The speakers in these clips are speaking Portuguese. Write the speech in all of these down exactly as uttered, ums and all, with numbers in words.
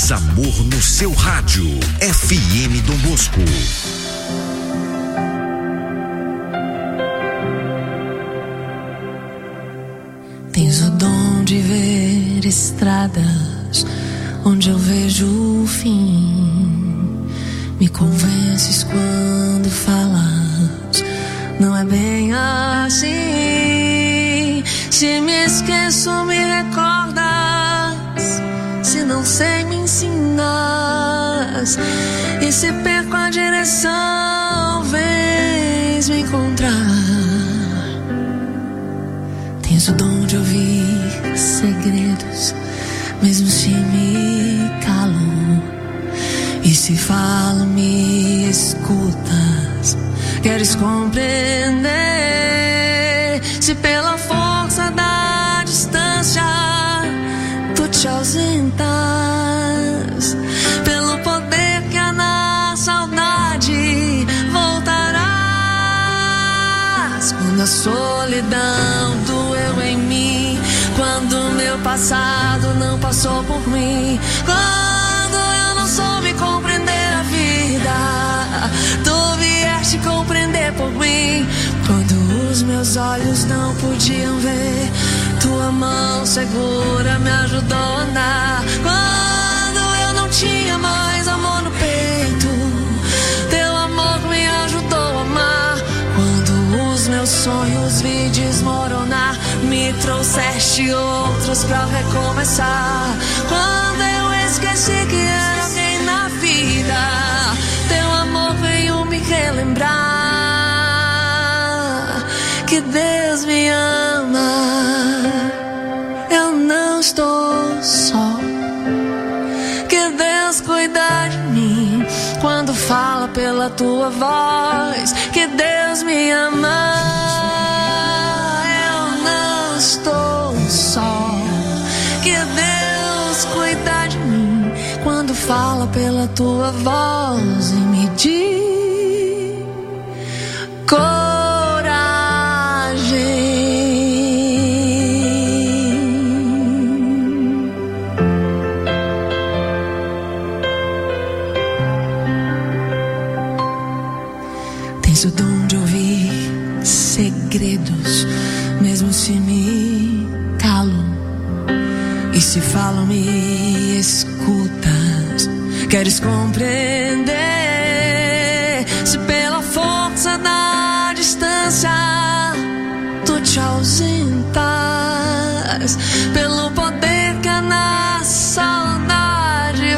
mais amor no seu rádio. F M Dom Bosco. Tens o dom de ver estradas onde eu vejo o fim. Me convences quando falas, não é bem assim. Se me esqueço, me recordas. Se não sei, me ensinas. E se perco a direção, vens me encontrar. Tens o dom de ouvir segredos, mesmo se me calo. E se falo, me escutas. Queres compreender? Se pela força da distância tu te ausentas, pelo poder que há na saudade voltarás. Quando a solidão doeu em mim, quando meu passado não passou por mim, quando eu não soube compreender a vida, tu vieste compreender por mim. Quando os meus olhos não podiam ver, tua mão segura me ajudou a andar. Quando eu não tinha mais amor no peito, teu amor me ajudou a amar. Quando os meus sonhos vi desmoronar, me trouxeste outros pra recomeçar. Quando eu esqueci que era alguém na vida, teu amor veio me relembrar que Deus me ama. Eu não estou só, que Deus cuida de mim quando fala pela tua voz, que Deus me ama. Eu não estou só, que Deus cuida de mim quando fala pela tua voz e me diz o dom de ouvir segredos, mesmo se me calo. E se falo, me escutas. Queres compreender? Se pela força da distância tu te ausentas, pelo poder que há na saudade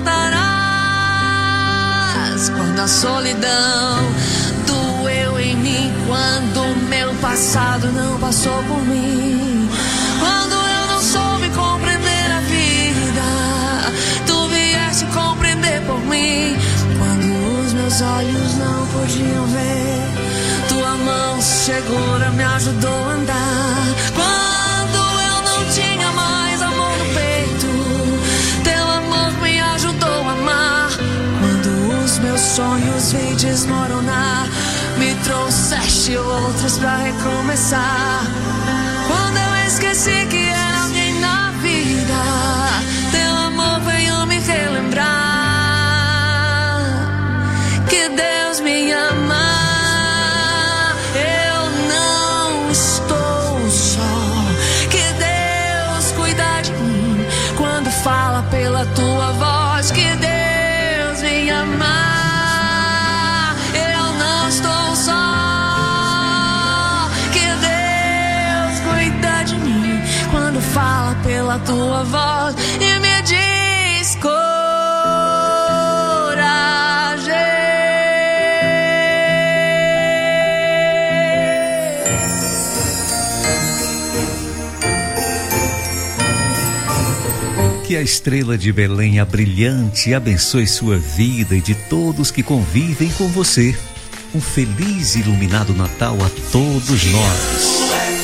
voltarás. Quando a solidão doeu em mim, quando meu passado não passou por mim, quando eu não soube compreender a vida, tu vieste compreender por mim. Quando os meus olhos não podiam ver, tua mão segura me ajudou a andar. Quando eu não tinha mais amor no peito, teu amor me ajudou a amar. Quando os meus sonhos vi desmoronar, me trouxeste outros pra recomeçar. Quando eu esqueci que era alguém na vida, teu amor veio me relembrar que Deus me ama. Eu não estou só, que Deus cuida de mim quando fala pela tua voz, que Deus me ama. Fala pela tua voz e me diz coragem. Que a estrela de Belém, a brilhante, abençoe sua vida e de todos que convivem com você. Um feliz e iluminado Natal a todos nós.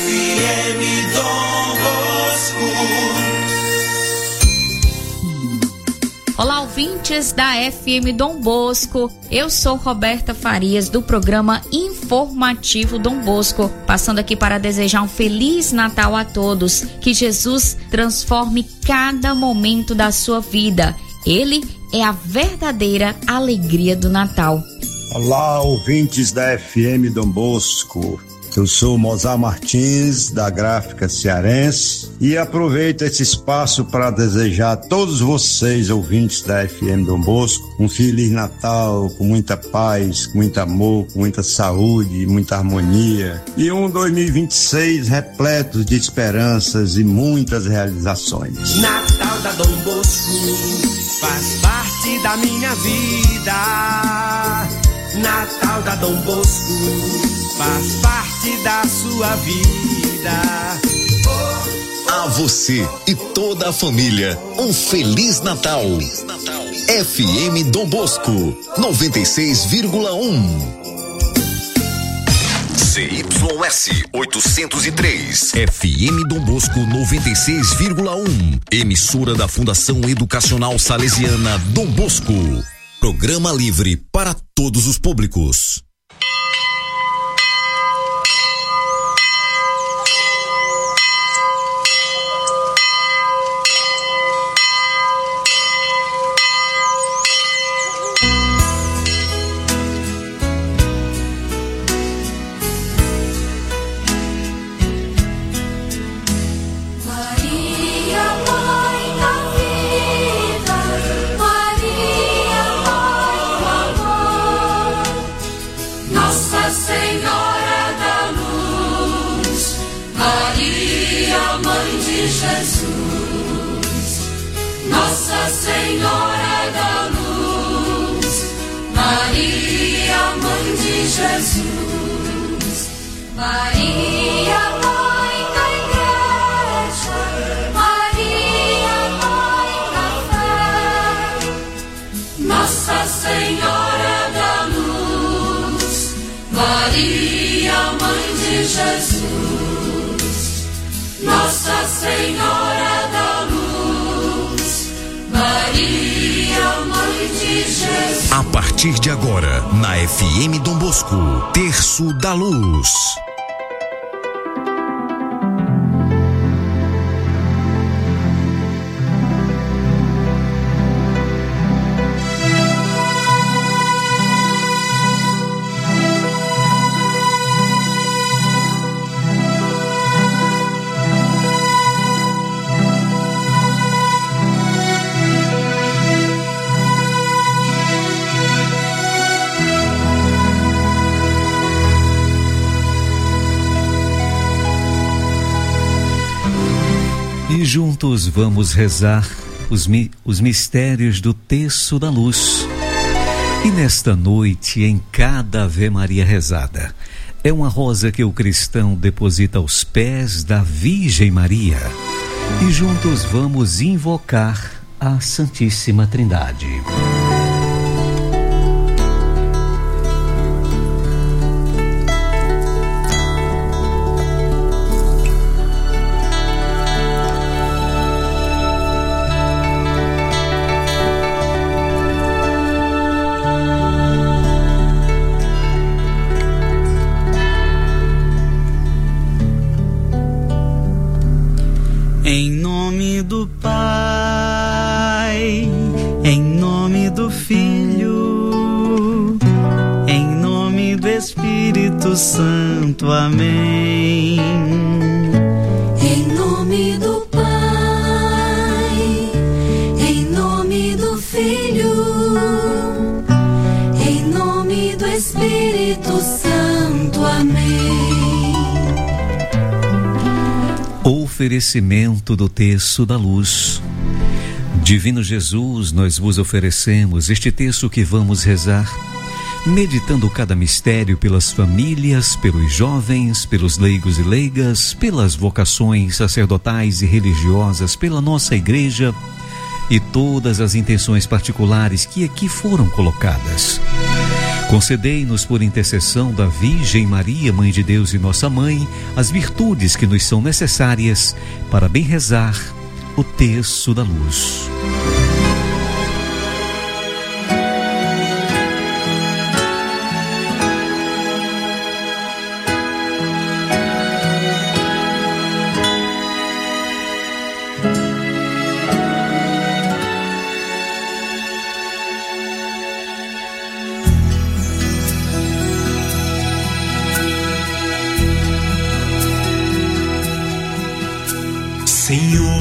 Olá, ouvintes da F M Dom Bosco. Eu sou Roberta Farias, do programa Informativo Dom Bosco, passando aqui para desejar um Feliz Natal a todos. Que Jesus transforme cada momento da sua vida Ele é a verdadeira alegria do Natal. Olá, ouvintes da F M Dom Bosco. Eu sou Mozart Martins, da Gráfica Cearense, e aproveito esse espaço para desejar a todos vocês, ouvintes da F M Dom Bosco, um Feliz Natal, com muita paz, com muito amor, com muita saúde, muita harmonia, e um dois mil e vinte e seis repleto de esperanças e muitas realizações. Natal da Dom Bosco faz parte da minha vida. Natal da Dom Bosco faz parte da sua vida. A você e toda a família, um Feliz Natal. F M Dom Bosco, noventa e seis vírgula um. C Y S oitocentos e três. F M Dom Bosco, noventa e seis vírgula um. Emissora da Fundação Educacional Salesiana Dom Bosco. Programa livre para todos os públicos. Nossa Senhora da Luz, Maria, Mãe de Jesus, Maria, Mãe da Igreja, Maria, Mãe da Fé, Nossa Senhora da Luz, Maria, Mãe de Jesus, Nossa Senhora da Luz, Maria, Mãe de Jesus. A partir de agora, na F M Dom Bosco, Terço da Luz. E juntos vamos rezar os, mi, os mistérios do Terço da Luz. E nesta noite, em cada Ave Maria rezada, é uma rosa que o cristão deposita aos pés da Virgem Maria. E juntos vamos invocar a Santíssima Trindade. Em nome do Pai, em nome do Filho, em nome do Espírito Santo, amém. Em nome do Pai, em nome do Filho, em nome do Espírito Santo, amém. Oferecimento do Terço da Luz. Divino Jesus, nós vos oferecemos este terço que vamos rezar, meditando cada mistério pelas famílias, pelos jovens, pelos leigos e leigas, pelas vocações sacerdotais e religiosas, pela nossa igreja e todas as intenções particulares que aqui foram colocadas. Concedei-nos, por intercessão da Virgem Maria, Mãe de Deus e nossa Mãe, as virtudes que nos são necessárias para bem rezar o Terço da Luz.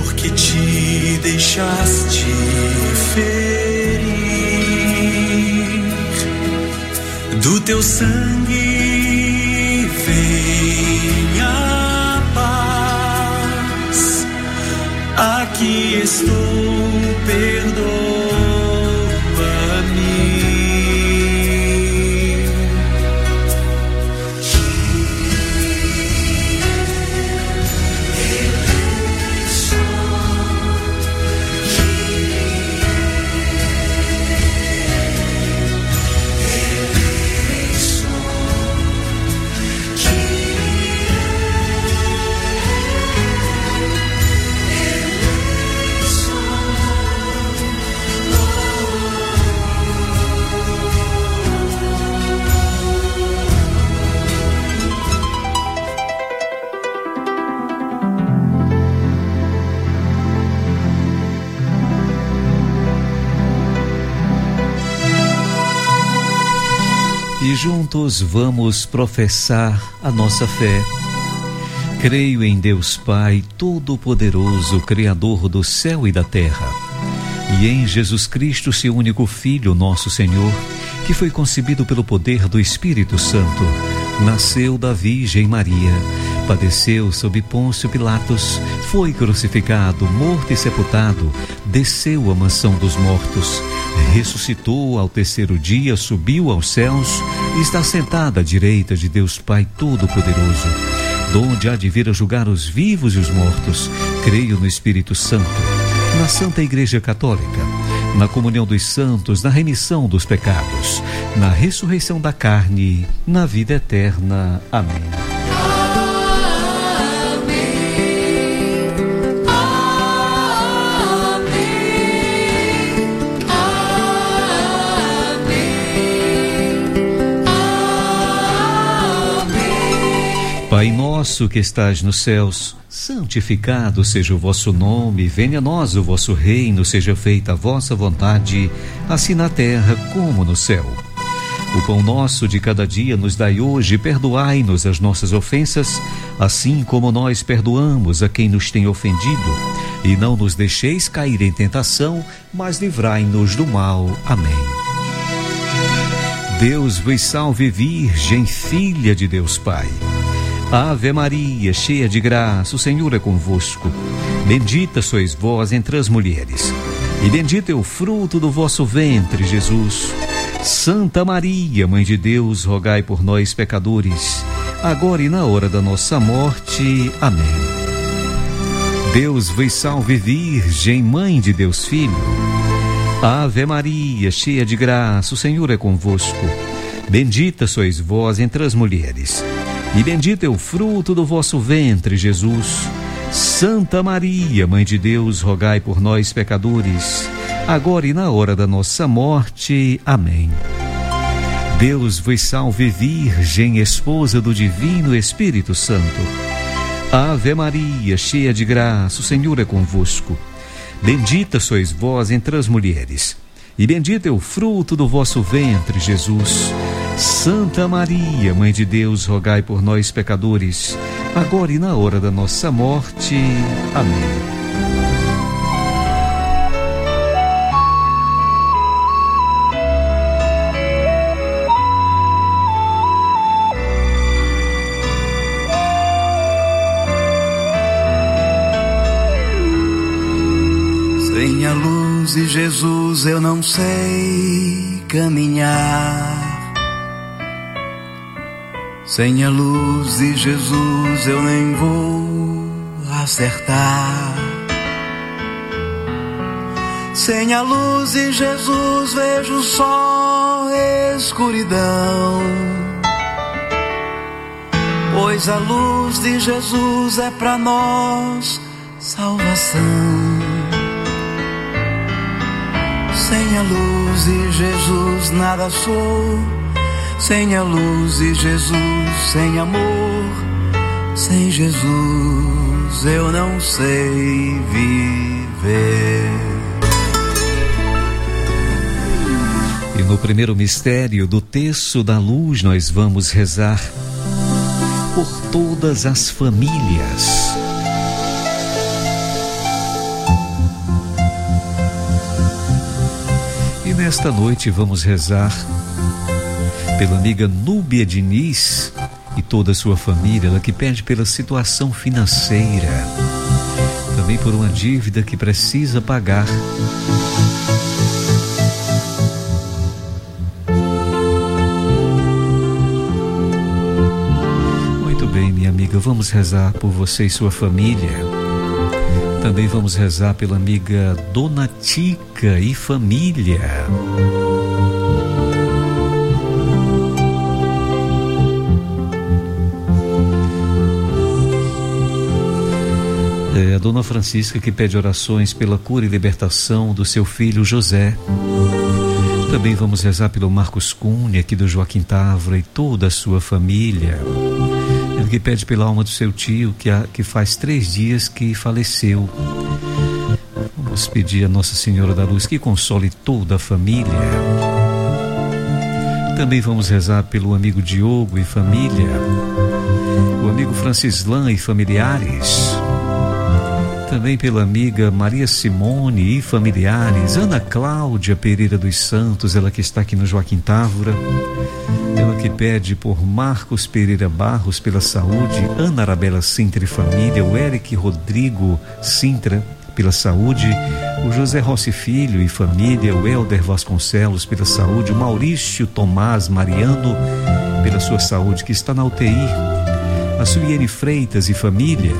dor que te deixaste ferir, do teu sangue vem a paz. Aqui estou, perdoa-me. E juntos vamos professar a nossa fé. Creio em Deus Pai Todo-Poderoso, Criador do céu e da terra, e em Jesus Cristo, seu único Filho, nosso Senhor, que foi concebido pelo poder do Espírito Santo, nasceu da Virgem Maria, padeceu sob Pôncio Pilatos, foi crucificado, morto e sepultado, desceu à mansão dos mortos, ressuscitou ao terceiro dia, subiu aos céus e está sentado à direita de Deus Pai Todo-Poderoso, donde há de vir a julgar os vivos e os mortos. Creio no Espírito Santo, na Santa Igreja Católica, na comunhão dos santos, na remissão dos pecados, na ressurreição da carne, na vida eterna. Amém. Pai nosso que estás nos céus, santificado seja o vosso nome, venha a nós o vosso reino, seja feita a vossa vontade, assim na terra como no céu. O pão nosso de cada dia nos dai hoje, perdoai-nos as nossas ofensas, assim como nós perdoamos a quem nos tem ofendido. E não nos deixeis cair em tentação, mas livrai-nos do mal. Amém. Deus vos salve, Virgem, filha de Deus Pai. Ave Maria, cheia de graça, o Senhor é convosco. Bendita sois vós entre as mulheres, e bendito é o fruto do vosso ventre, Jesus. Santa Maria, Mãe de Deus, rogai por nós, pecadores, agora e na hora da nossa morte. Amém. Deus vos salve, Virgem, Mãe de Deus Filho. Ave Maria, cheia de graça, o Senhor é convosco. Bendita sois vós entre as mulheres, e bendito é o fruto do vosso ventre, Jesus. Santa Maria, Mãe de Deus, rogai por nós, pecadores, agora e na hora da nossa morte. Amém. Deus vos salve, Virgem, esposa do Divino Espírito Santo. Ave Maria, cheia de graça, o Senhor é convosco. Bendita sois vós entre as mulheres, e bendito é o fruto do vosso ventre, Jesus. Santa Maria, Mãe de Deus, rogai por nós, pecadores, agora e na hora da nossa morte. Amém. Sem a luz de Jesus eu não sei caminhar. Sem a luz de Jesus eu nem vou acertar. Sem a luz de Jesus vejo só escuridão, pois a luz de Jesus é pra nós salvação. Sem a luz de Jesus nada sou. Sem a luz de Jesus, sem amor, sem Jesus eu não sei viver. E no primeiro mistério do Terço da Luz nós vamos rezar por todas as famílias. nesta noite vamos rezar pela amiga Núbia Diniz e toda a sua família, ela que pede pela situação financeira, também por uma dívida que precisa pagar. Muito bem, minha amiga, vamos rezar por você e sua família. Também vamos rezar pela amiga Dona Tica e família. É a Dona Francisca que pede orações pela cura e libertação do seu filho José. Também vamos rezar pelo Marcos Cunha, aqui do Joaquim Távora, e toda a sua família. Ele que pede pela alma do seu tio, que, a, que faz três dias que faleceu. Vamos pedir a Nossa Senhora da Luz que console toda a família. Também vamos rezar pelo amigo Diogo e família, o amigo Francislan e familiares. Também pela amiga Maria Simone e familiares, Ana Cláudia Pereira dos Santos, ela que está aqui no Joaquim Távora. Ela que pede por Marcos Pereira Barros pela saúde, Ana Arabella Sintra e família, o Eric Rodrigo Sintra pela saúde, o José Rossi Filho e família, o Helder Vasconcelos pela saúde, o Maurício Tomás Mariano pela sua saúde, que está na U T I, a Suiene Freitas e família.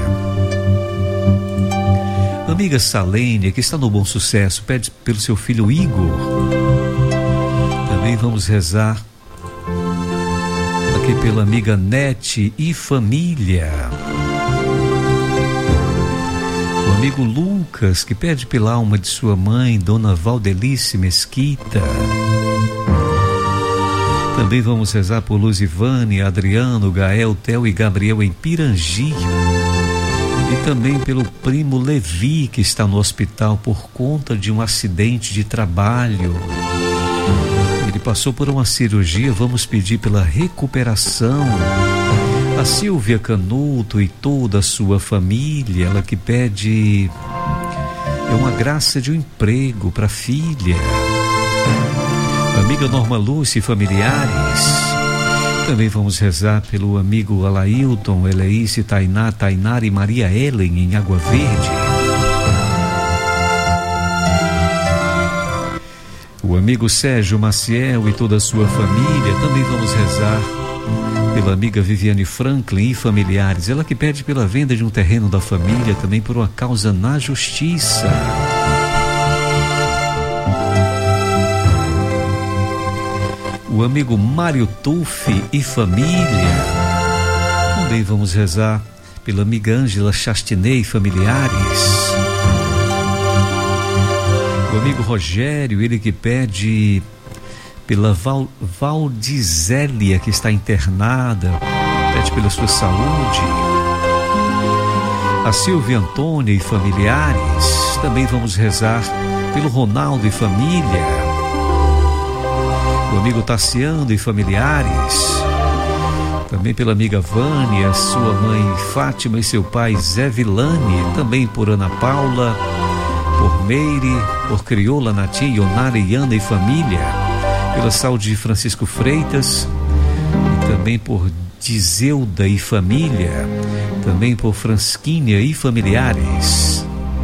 A amiga Salênia, que está no Bom Sucesso, pede pelo seu filho Igor. Também vamos rezar aqui pela amiga Nete e família. O amigo Lucas, que pede pela alma de sua mãe, Dona Valdelice Mesquita. Também vamos rezar por Luzivane, Adriano, Gael, Theo e Gabriel em Pirangi. E também pelo primo Levi, que está no hospital por conta de um acidente de trabalho. Ele passou por uma cirurgia, vamos pedir pela recuperação. A Silvia Canuto e toda a sua família, ela que pede é uma graça de um emprego para a filha. A amiga Norma Lúcia e familiares. Também vamos rezar pelo amigo Alailton, Eleice, Tainá, Tainara e Maria Ellen em Água Verde. O amigo Sérgio Maciel e toda a sua família. Também vamos rezar pela amiga Viviane Franklin e familiares. Ela que pede pela venda de um terreno da família, também por uma causa na justiça. O amigo Mário Tuffi e família. Também vamos rezar pela amiga Ângela Chastinet e familiares. O amigo Rogério, ele que pede pela Val, Valdizélia, que está internada, pede pela sua saúde. A Silvia Antônia e familiares. Também vamos rezar pelo Ronaldo e família. O amigo Tassiano e familiares. Também pela amiga Vânia, sua mãe Fátima e seu pai Zé Vilani. Também por Ana Paula, por Meire, por Crioula, Natinha, Ionara e Ana e família. Pela saúde de Francisco Freitas. E também por Dizeuda e família. Também por Fransquinha e familiares.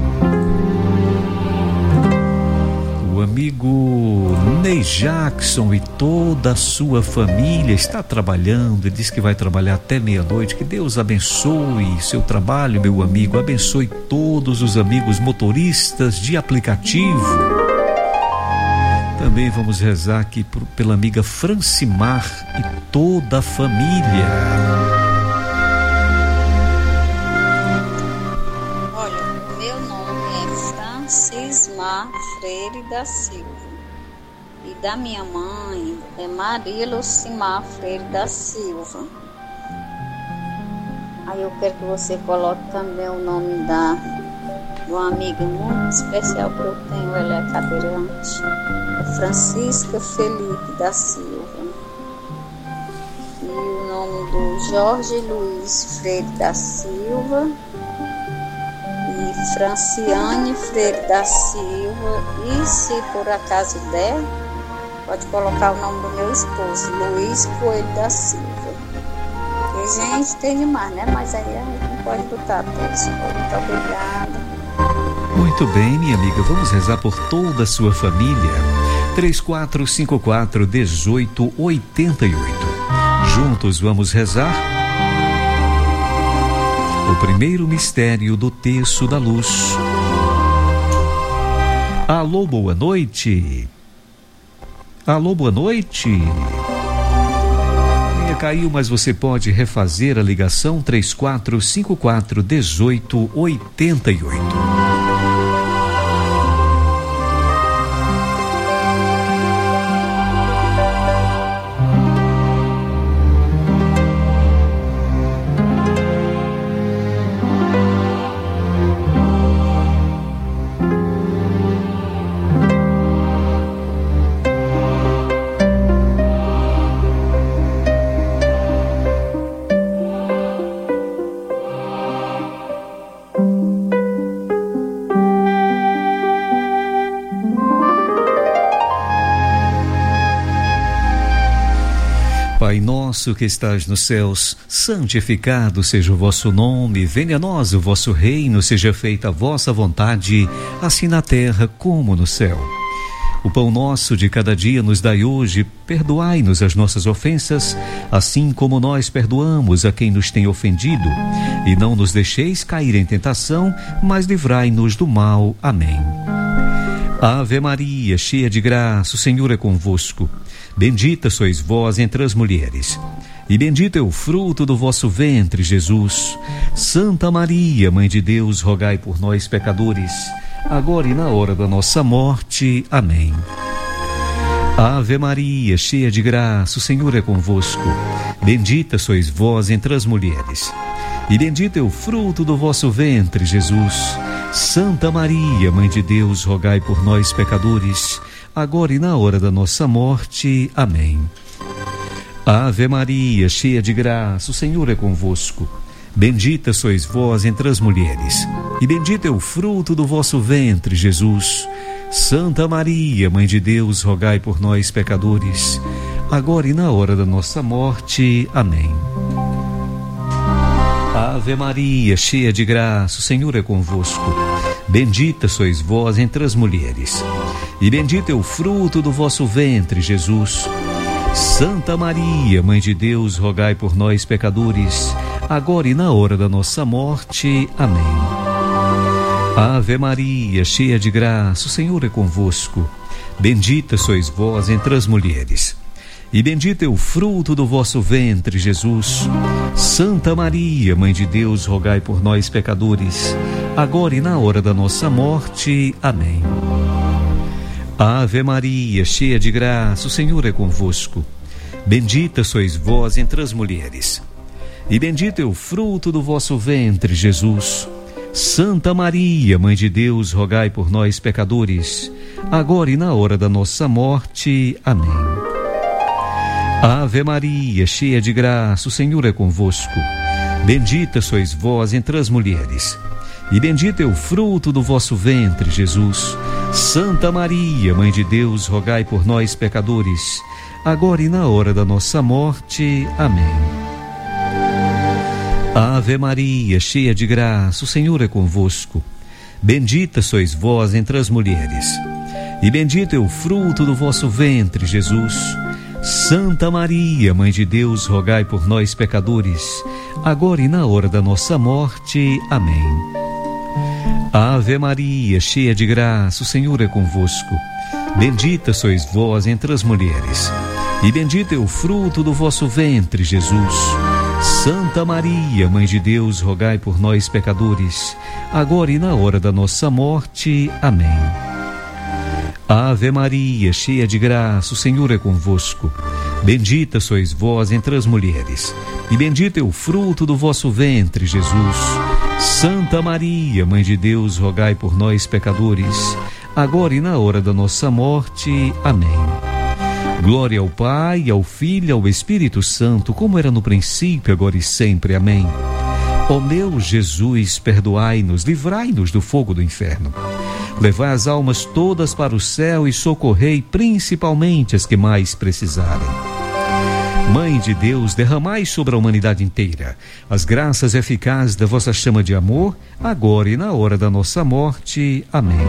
O amigo Ney Jackson e toda a sua família está trabalhando. Ele diz que vai trabalhar até meia-noite. Que Deus abençoe seu trabalho, meu amigo. Abençoe todos os amigos motoristas de aplicativo. Também vamos rezar aqui por, pela amiga Francimar e toda a família. Freire da Silva, e da minha mãe é Maria Lucimar Freire da Silva. Aí eu quero que você coloque também o nome da de uma amiga muito especial que eu tenho, ela é cadeirante, Francisca Felipe da Silva, e o nome do Jorge Luiz Freire da Silva, Franciane Freire da Silva. E se por acaso der, Pode colocar o nome do meu esposo, Luiz Coelho da Silva. Porque, gente, tem demais, né? Mas aí a gente não pode botar todos. Muito obrigada. Muito bem, minha amiga. Vamos rezar por toda a sua família. três quatro cinco quatro, um oito oito oito. Juntos vamos rezar o primeiro mistério do Terço da Luz. Alô, boa noite. Alô, boa noite. Minha caiu, mas você pode refazer a ligação três quatro cinco quatro, um oito oito oito. Pai nosso que estás nos céus, santificado seja o vosso nome, venha a nós o vosso reino, seja feita a vossa vontade, assim na terra como no céu. O pão nosso de cada dia nos dai hoje, perdoai-nos as nossas ofensas, assim como nós perdoamos a quem nos tem ofendido, e não nos deixeis cair em tentação, mas livrai-nos do mal. Amém. Ave Maria, cheia de graça, o Senhor é convosco. Bendita sois vós entre as mulheres, e bendito é o fruto do vosso ventre, Jesus. Santa Maria, Mãe de Deus, rogai por nós, pecadores, agora e na hora da nossa morte. Amém. Ave Maria, cheia de graça, o Senhor é convosco. Bendita sois vós entre as mulheres, e bendito é o fruto do vosso ventre, Jesus. Santa Maria, Mãe de Deus, rogai por nós, pecadores, agora e na hora da nossa morte. Amém. Ave Maria, cheia de graça, o Senhor é convosco. Bendita sois vós entre as mulheres, e bendito é o fruto do vosso ventre, Jesus. Santa Maria, Mãe de Deus, rogai por nós, pecadores, agora e na hora da nossa morte. Amém. Ave Maria, cheia de graça, o Senhor é convosco. Bendita sois vós entre as mulheres, e bendito é o fruto do vosso ventre, Jesus. Santa Maria, Mãe de Deus, rogai por nós, pecadores, agora e na hora da nossa morte. Amém. Ave Maria, cheia de graça, o Senhor é convosco. Bendita sois vós entre as mulheres, e bendito é o fruto do vosso ventre, Jesus. Santa Maria, Mãe de Deus, rogai por nós, pecadores, agora e na hora da nossa morte. Amém. Ave Maria, cheia de graça, o Senhor é convosco. Bendita sois vós entre as mulheres, e bendito é o fruto do vosso ventre, Jesus. Santa Maria, Mãe de Deus, rogai por nós, pecadores, agora e na hora da nossa morte. Amém. Ave Maria, cheia de graça, o Senhor é convosco. Bendita sois vós entre as mulheres, e bendito é o fruto do vosso ventre, Jesus. Santa Maria, Mãe de Deus, rogai por nós, pecadores, agora e na hora da nossa morte. Amém. Ave Maria, cheia de graça, o Senhor é convosco. Bendita sois vós entre as mulheres, e bendito é o fruto do vosso ventre, Jesus. Santa Maria, Mãe de Deus, rogai por nós, pecadores, agora e na hora da nossa morte. Amém. Ave Maria, cheia de graça, o Senhor é convosco. Bendita sois vós entre as mulheres, e bendito é o fruto do vosso ventre, Jesus. Santa Maria, Mãe de Deus, rogai por nós, pecadores, agora e na hora da nossa morte. Amém. Ave Maria, cheia de graça, o Senhor é convosco. Bendita sois vós entre as mulheres, e bendito é o fruto do vosso ventre, Jesus. Santa Maria, Mãe de Deus, rogai por nós, pecadores, agora e na hora da nossa morte. Amém. Glória ao Pai, ao Filho e ao Espírito Santo, como era no princípio, agora e sempre. Amém. Ó meu Jesus, perdoai-nos, livrai-nos do fogo do inferno. Levai as almas todas para o céu e socorrei principalmente as que mais precisarem. Mãe de Deus, derramai sobre a humanidade inteira as graças eficazes da vossa chama de amor, agora e na hora da nossa morte. Amém.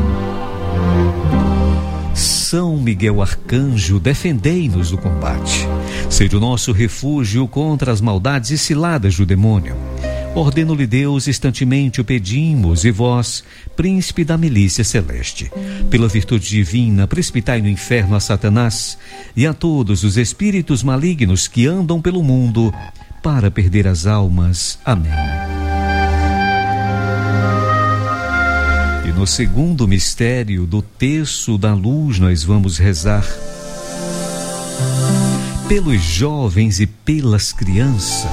São Miguel Arcanjo, defendei-nos do combate. Sede o nosso refúgio contra as maldades e ciladas do demônio. Ordeno-lhe Deus, instantemente o pedimos, e vós, príncipe da milícia celeste, pela virtude divina, precipitai no inferno a Satanás e a todos os espíritos malignos que andam pelo mundo para perder as almas. Amém. E no segundo mistério do terço da luz, nós vamos rezar pelos jovens e pelas crianças.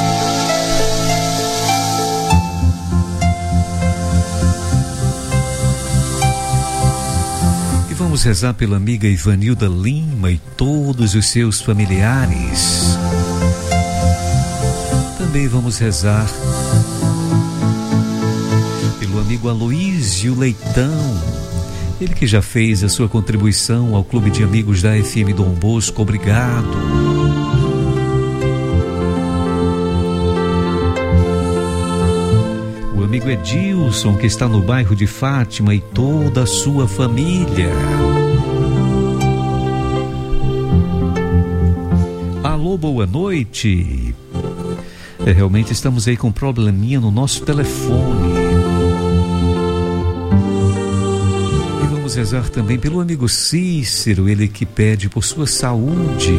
Vamos rezar pela amiga Ivanilda Lima e todos os seus familiares. Também vamos rezar pelo amigo Aloísio Leitão, ele que já fez a sua contribuição ao Clube de Amigos da F M Dom Bosco. Obrigado. Amigo Edilson, que está no bairro de Fátima, e toda a sua família. Alô, boa noite. É, realmente estamos aí com um probleminha no nosso telefone. E vamos rezar também pelo amigo Cícero, ele que pede por sua saúde.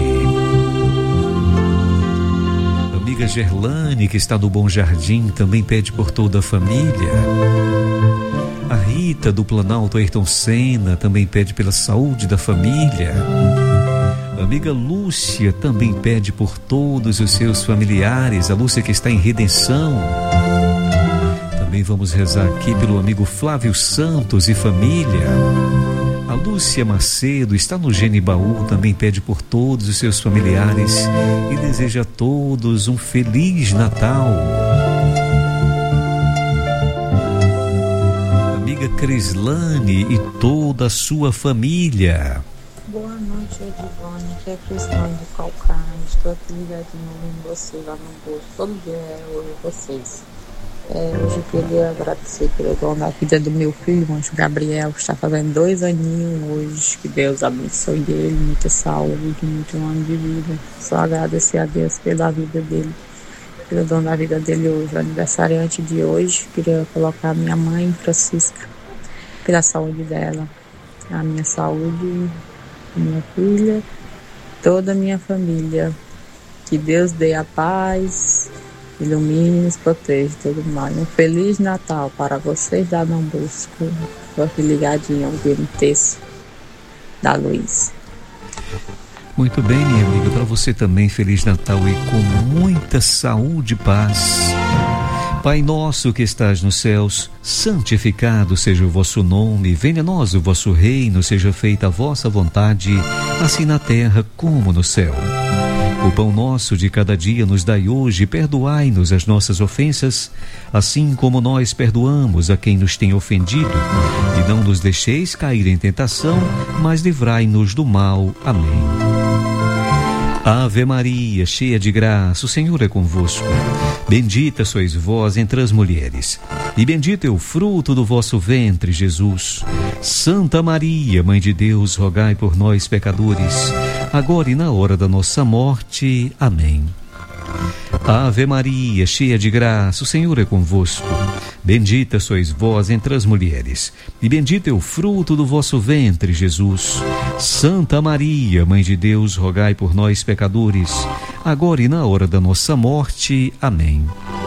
Gerlane, que está no Bom Jardim, também pede por toda a família. A Rita, do Planalto Ayrton Senna, também pede pela saúde da família. A amiga Lúcia também pede por todos os seus familiares. A Lúcia que está em Redenção. Também vamos rezar aqui pelo amigo Flávio Santos e família. A Lúcia Macedo está no Genibaú, também pede por todos os seus familiares e deseja a todos um Feliz Natal. Amiga Crislane e toda a sua família. Boa noite, Edivone, que é Crislane do Calcaia. Estou aqui ligadinho em você lá no bolso. Todo dia eu ouço vocês. É, hoje eu queria agradecer pelo dom da vida do meu filho, o anjo Gabriel, que está fazendo dois aninhos hoje. Que Deus abençoe ele, muita saúde, muito ano de vida. Só agradecer a Deus pela vida dele, pelo dom da vida dele hoje. O aniversariante de hoje, queria colocar a minha mãe, Francisca, pela saúde dela, a minha saúde, a minha filha, toda a minha família. Que Deus dê a paz, ilumine e nos proteja todo mundo. Um Feliz Natal para vocês da Dom Bosco. Estou aqui ligadinho ouvindo o texto da Luiz. Muito bem, minha amiga, para você também Feliz Natal e com muita saúde e paz. Pai nosso que estás nos céus, santificado seja o vosso nome, venha a nós o vosso reino, seja feita a vossa vontade, assim na terra como no céu. O pão nosso de cada dia nos dai hoje, perdoai-nos as nossas ofensas, assim como nós perdoamos a quem nos tem ofendido. E não nos deixeis cair em tentação, mas livrai-nos do mal. Amém. Ave Maria, cheia de graça, o Senhor é convosco. Bendita sois vós entre as mulheres, e bendito é o fruto do vosso ventre, Jesus. Santa Maria, Mãe de Deus, rogai por nós, pecadores, agora e na hora da nossa morte. Amém. Ave Maria, cheia de graça, o Senhor é convosco. Bendita sois vós entre as mulheres, e bendito é o fruto do vosso ventre, Jesus. Santa Maria, Mãe de Deus, rogai por nós, pecadores, agora e na hora da nossa morte. Amém.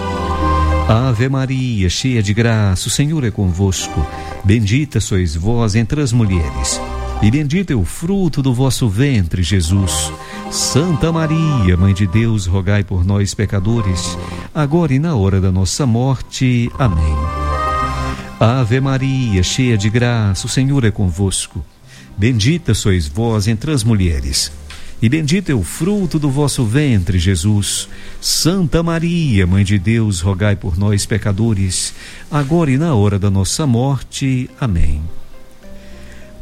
Ave Maria, cheia de graça, o Senhor é convosco. Bendita sois vós entre as mulheres, e bendito é o fruto do vosso ventre, Jesus. Santa Maria, Mãe de Deus, rogai por nós, pecadores, agora e na hora da nossa morte. Amém. Ave Maria, cheia de graça, o Senhor é convosco. Bendita sois vós entre as mulheres, e bendito é o fruto do vosso ventre, Jesus. Santa Maria, Mãe de Deus, rogai por nós, pecadores, agora e na hora da nossa morte. Amém.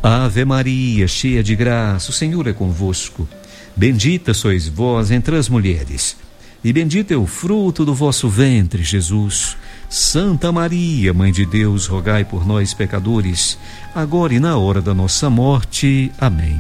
Ave Maria, cheia de graça, o Senhor é convosco. Bendita sois vós entre as mulheres, e bendito é o fruto do vosso ventre, Jesus. Santa Maria, Mãe de Deus, rogai por nós, pecadores, agora e na hora da nossa morte. Amém.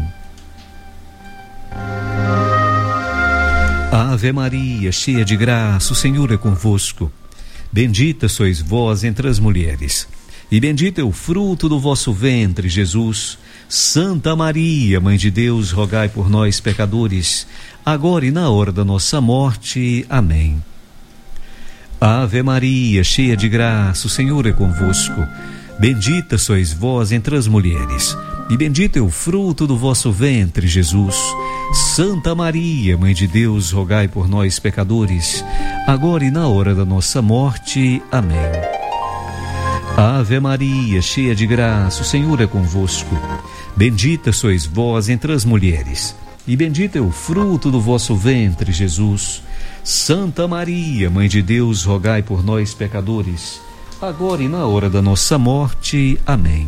Ave Maria, cheia de graça, o Senhor é convosco. Bendita sois vós entre as mulheres, e bendito é o fruto do vosso ventre, Jesus. Santa Maria, Mãe de Deus, rogai por nós, pecadores, agora e na hora da nossa morte. Amém. Ave Maria, cheia de graça, o Senhor é convosco. Bendita sois vós entre as mulheres, e bendito é o fruto do vosso ventre, Jesus. Santa Maria, Mãe de Deus, rogai por nós, pecadores, agora e na hora da nossa morte. Amém. Ave Maria, cheia de graça, o Senhor é convosco. Bendita sois vós entre as mulheres, e bendito é o fruto do vosso ventre, Jesus. Santa Maria, Mãe de Deus, rogai por nós, pecadores, agora e na hora da nossa morte. Amém.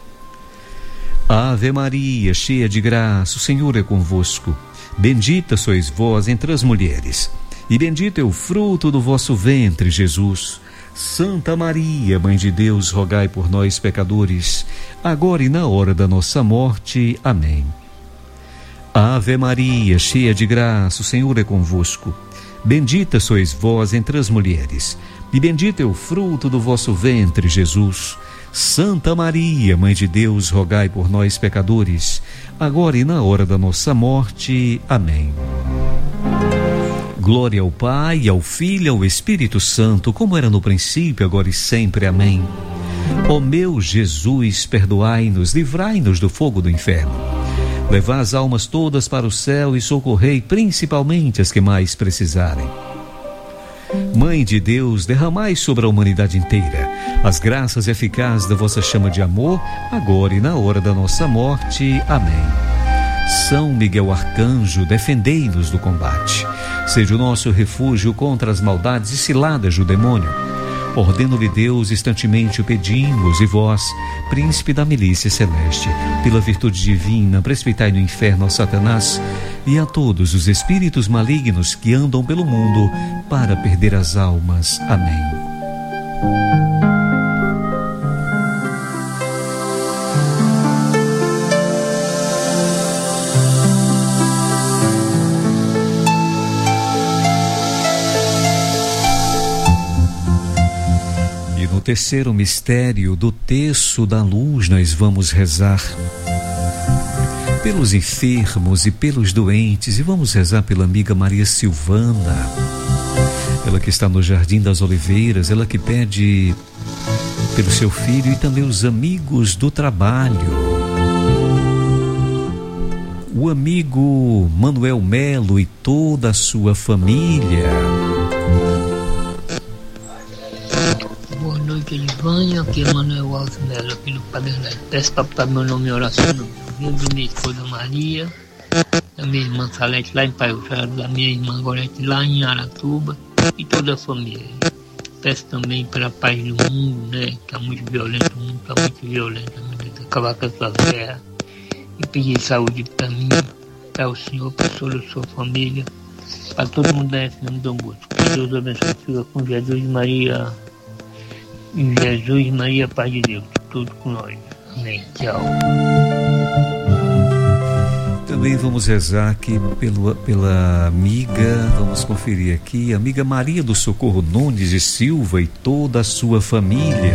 Ave Maria, cheia de graça, o Senhor é convosco. Bendita sois vós entre as mulheres, e bendito é o fruto do vosso ventre, Jesus. Santa Maria, Mãe de Deus, rogai por nós, pecadores, agora e na hora da nossa morte. Amém. Ave Maria, cheia de graça, o Senhor é convosco. Bendita sois vós entre as mulheres, e bendito é o fruto do vosso ventre, Jesus. Santa Maria, Mãe de Deus, rogai por nós, pecadores, agora e na hora da nossa morte. Amém. Glória ao Pai, ao Filho e ao Espírito Santo, como era no princípio, agora e sempre. Amém. Ó meu Jesus, perdoai-nos, livrai-nos do fogo do inferno. Levai as almas todas para o céu e socorrei principalmente as que mais precisarem. Mãe de Deus, derramai sobre a humanidade inteira as graças eficazes da vossa chama de amor, agora e na hora da nossa morte. Amém. São Miguel Arcanjo, defendei-nos do combate. Seja o nosso refúgio contra as maldades e ciladas do demônio. Ordeno-lhe Deus, instantemente o pedimos, e vós, príncipe da milícia celeste, pela virtude divina, preciptai no inferno ao Satanás e a todos os espíritos malignos que andam pelo mundo para perder as almas. Amém. No terceiro mistério do terço da luz, nós vamos rezar pelos enfermos e pelos doentes, e vamos rezar pela amiga Maria Silvana, ela que está no Jardim das Oliveiras, ela que pede pelo seu filho e também os amigos do trabalho. O amigo Manuel Melo e toda a sua família. Boa noite, Edivânia. Aqui é Manuel Alves Melo, aqui no Padre Neto. Peço para botar meu nome em oração no meu da minha esposa Maria, da minha irmã Salete lá em Paiuxara, da minha irmã Gorete lá em Aratuba e toda a família. Peço também pela paz do mundo, né? Que está muito violento, o mundo está muito violento, acabar com essa guerra. E pedir saúde para mim, para o Senhor, para toda a sua família, para todo mundo da F M Dom Bosco. Que Deus abençoe, fica com Jesus e Maria. Jesus, Maria, Pai de Deus, tudo com nós. Amém. Tchau. Também vamos rezar aqui pelo, pela amiga, vamos conferir aqui, amiga Maria do Socorro Nunes e Silva e toda a sua família.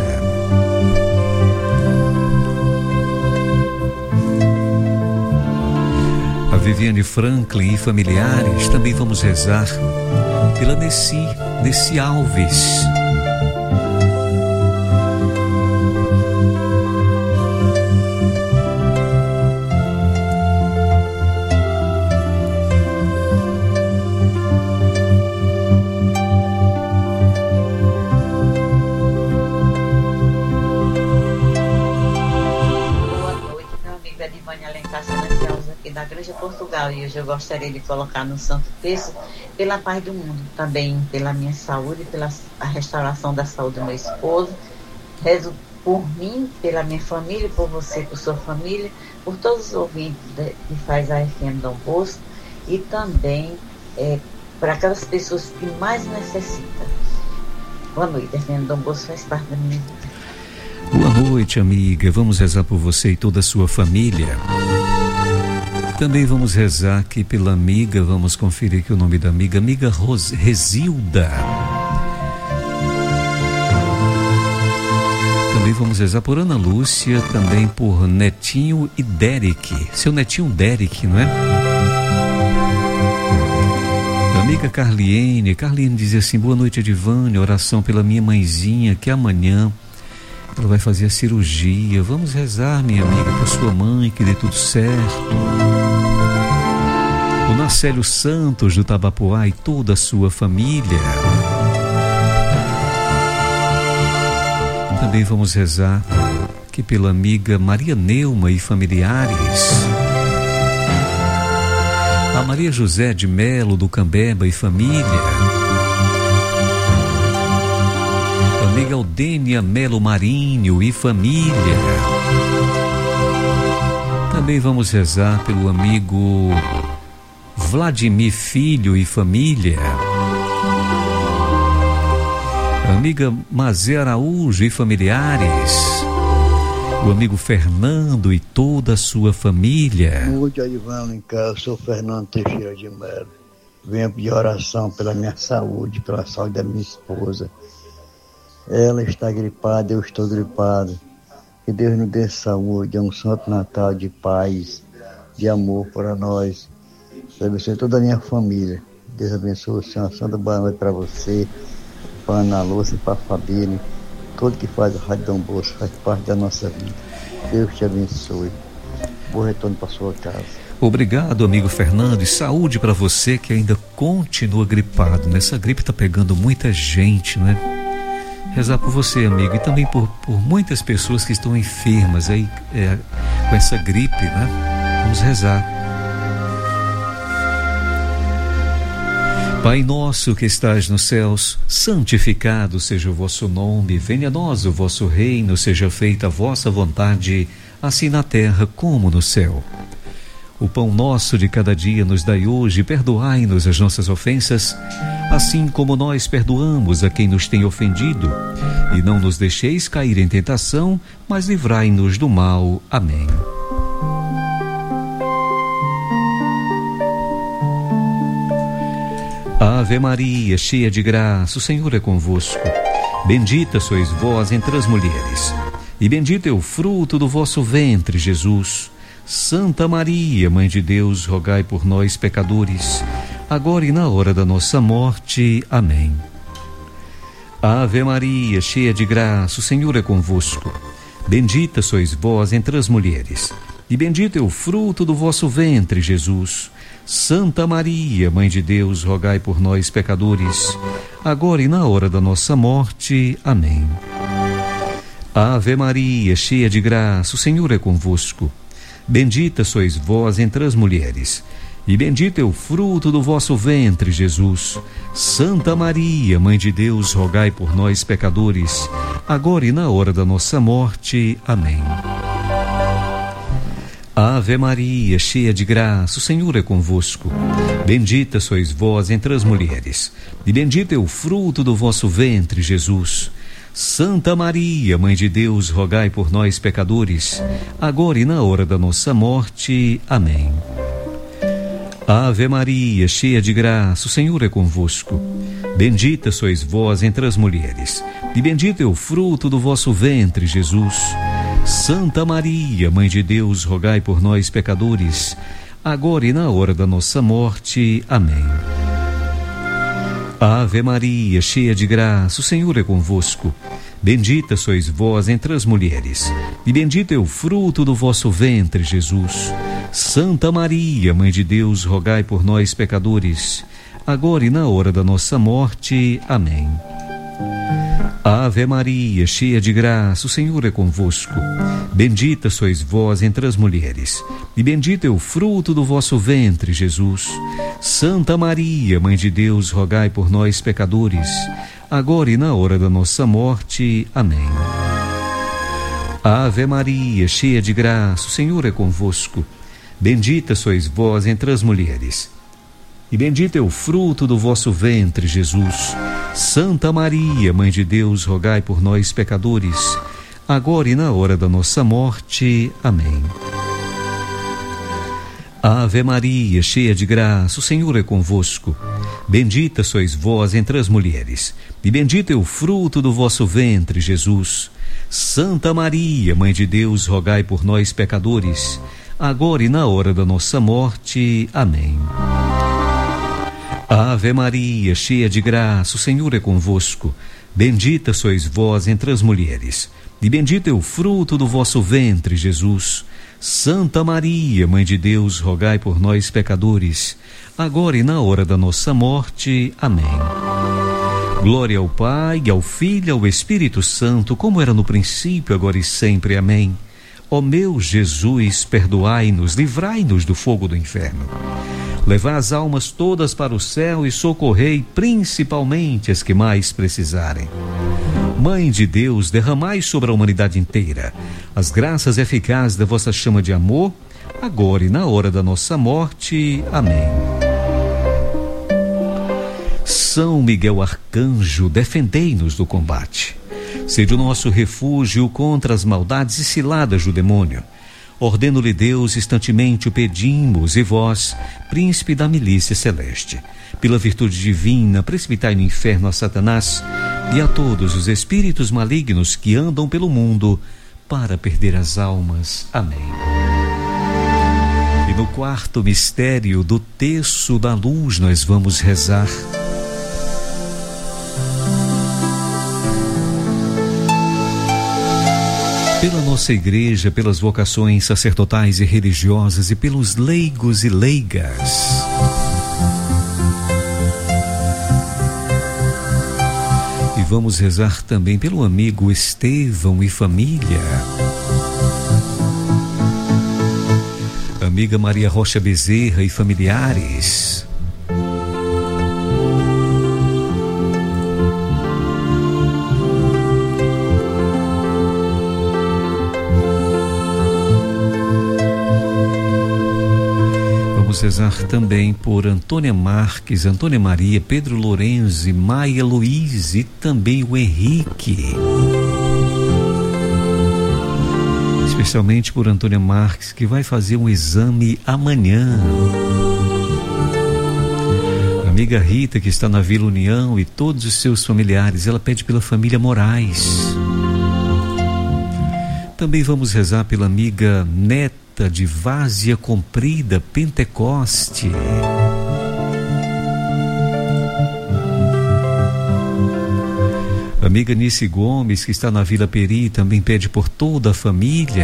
A Viviane Franklin e familiares. Também vamos rezar pela Nessi, Nessi Alves. Da Igreja Portugal, e hoje eu gostaria de colocar no Santo Terço pela paz do mundo, também pela minha saúde, pela a restauração da saúde do meu esposo. Rezo por mim, pela minha família, por você, por sua família, por todos os ouvintes de, que faz a F M Dom Bosco e também é, para aquelas pessoas que mais necessitam. Boa noite, a F M Dom Bosco faz parte da minha vida. Boa noite, amiga. Vamos rezar por você e toda a sua família. Também vamos rezar aqui pela amiga, vamos conferir aqui o nome da amiga, amiga Ros, Resilda. Também vamos rezar por Ana Lúcia, também por Netinho e Derek. Seu netinho Derek, não é? Amiga Carliene, Carliene dizia assim: boa noite, Edivânia, oração pela minha mãezinha, que amanhã ela vai fazer a cirurgia. Vamos rezar, minha amiga, por sua mãe, que dê tudo certo. O Narcélio Santos do Tabapuá e toda a sua família. Também vamos rezar aqui pela amiga Maria Neuma e familiares. A Maria José de Melo do Cambeba e família. A amiga Aldênia Melo Marinho e família. Também vamos rezar pelo amigo Vladimir Filho e família. Amiga Mazé Araújo e familiares. O amigo Fernando e toda a sua família. Boa noite, Edivânia. Eu sou Fernando Teixeira de Melo. Venho pedir oração pela minha saúde, pela saúde da minha esposa. Ela está gripada, eu estou gripado. Que Deus nos dê saúde, é um santo Natal de paz, de amor para nós. Deus abençoe toda a minha família. Deus abençoe o Senhor. Santa boa noite para você, para a Ana Lúcia, para a Fabília, todo que faz a Rádio Dom Bosco, faz parte da nossa vida. Deus te abençoe. Bom retorno para sua casa. Obrigado, amigo Fernando, e saúde para você que ainda continua gripado. Nessa gripe está pegando muita gente, né? Rezar por você, amigo, e também por, por muitas pessoas que estão enfermas aí é, com essa gripe, né? Vamos rezar. Pai nosso que estás nos céus, santificado seja o vosso nome, venha a nós o vosso reino, seja feita a vossa vontade, assim na terra como no céu. O pão nosso de cada dia nos dai hoje, perdoai-nos as nossas ofensas, assim como nós perdoamos a quem nos tem ofendido, e não nos deixeis cair em tentação, mas livrai-nos do mal. Amém. Ave Maria, cheia de graça, o Senhor é convosco. Bendita sois vós entre as mulheres, e bendito é o fruto do vosso ventre, Jesus. Santa Maria, Mãe de Deus, rogai por nós, pecadores, agora e na hora da nossa morte. Amém. Ave Maria, cheia de graça, o Senhor é convosco. Bendita sois vós entre as mulheres, e bendito é o fruto do vosso ventre, Jesus. Santa Maria, Mãe de Deus, rogai por nós, pecadores, agora e na hora da nossa morte. Amém. Ave Maria, cheia de graça, o Senhor é convosco. Bendita sois vós entre as mulheres, e bendito é o fruto do vosso ventre, Jesus. Santa Maria, Mãe de Deus, rogai por nós, pecadores, agora e na hora da nossa morte. Amém. Ave Maria, cheia de graça, o Senhor é convosco. Bendita sois vós entre as mulheres, e bendito é o fruto do vosso ventre, Jesus. Santa Maria, Mãe de Deus, rogai por nós, pecadores, agora e na hora da nossa morte. Amém. Ave Maria, cheia de graça, o Senhor é convosco. Bendita sois vós entre as mulheres, e bendito é o fruto do vosso ventre, Jesus. Santa Maria, Mãe de Deus, rogai por nós, pecadores, agora e na hora da nossa morte. Amém. Ave Maria, cheia de graça, o Senhor é convosco. Bendita sois vós entre as mulheres, e bendito é o fruto do vosso ventre, Jesus. Santa Maria, Mãe de Deus, rogai por nós, pecadores, agora e na hora da nossa morte. Amém. Ave Maria, cheia de graça, o Senhor é convosco. Bendita sois vós entre as mulheres, e bendito é o fruto do vosso ventre, Jesus. Santa Maria, Mãe de Deus, rogai por nós, pecadores, agora e na hora da nossa morte. Amém. Ave Maria, cheia de graça, o Senhor é convosco. Bendita sois vós entre as mulheres, e bendito é o fruto do vosso ventre, Jesus. Santa Maria, Mãe de Deus, rogai por nós, pecadores, agora e na hora da nossa morte. Amém. Ave Maria, cheia de graça, o Senhor é convosco. Bendita sois vós entre as mulheres, e bendito é o fruto do vosso ventre, Jesus. Santa Maria, Mãe de Deus, rogai por nós, pecadores, agora e na hora da nossa morte. Amém. Ave Maria, cheia de graça, o Senhor é convosco. Bendita sois vós entre as mulheres, e bendito é o fruto do vosso ventre, Jesus. Santa Maria, Mãe de Deus, rogai por nós, pecadores, agora e na hora da nossa morte. Amém. Glória ao Pai, ao Filho e ao Espírito Santo, como era no princípio, agora e sempre. Amém. Ó meu Jesus, perdoai-nos, livrai-nos do fogo do inferno. Levai as almas todas para o céu e socorrei principalmente as que mais precisarem. Mãe de Deus, derramai sobre a humanidade inteira as graças eficazes da vossa chama de amor, agora e na hora da nossa morte. Amém. São Miguel Arcanjo, defendei-nos do combate. Sede o nosso refúgio contra as maldades e ciladas do demônio. Ordeno-lhe Deus, instantemente o pedimos, e vós, príncipe da milícia celeste, pela virtude divina, precipitai no inferno a Satanás e a todos os espíritos malignos que andam pelo mundo para perder as almas. Amém. E no quarto mistério do terço da luz nós vamos rezar. Pela nossa igreja, pelas vocações sacerdotais e religiosas e pelos leigos e leigas. E vamos rezar também pelo amigo Estevão e família. Amiga Maria Rocha Bezerra e familiares. Vamos rezar também por Antônia Marques, Antônia Maria, Pedro Lorenzi, Maia Luiz e também o Henrique. Especialmente por Antônia Marques, que vai fazer um exame amanhã. Amiga Rita, que está na Vila União, e todos os seus familiares, ela pede pela família Moraes. Também vamos rezar pela amiga Neta de Várzea Comprida, Pentecoste. Amiga Nice Gomes, que está na Vila Peri, também pede por toda a família.